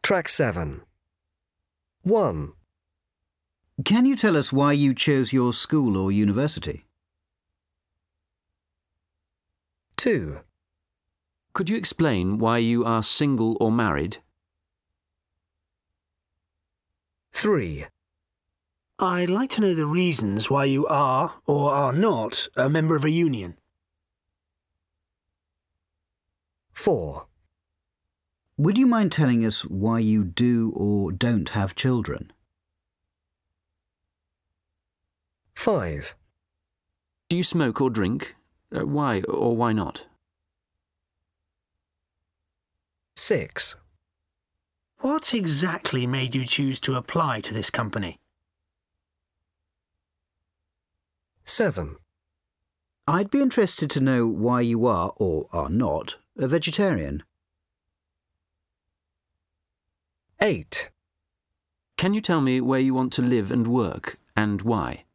Track 7. 1. Can you tell us why you chose your school or university? 2. Could you explain why you are single or married? 3. I'd like to know the reasons why you are or are not a member of a union. 4. Would you mind telling us why you do or don't have children? 5. Do you smoke or drink? Why or why not? 6. What exactly made you choose to apply to this company? 7. I'd be interested to know why you are, or are not, a vegetarian. 8. Can you tell me where you want to live and work, and why?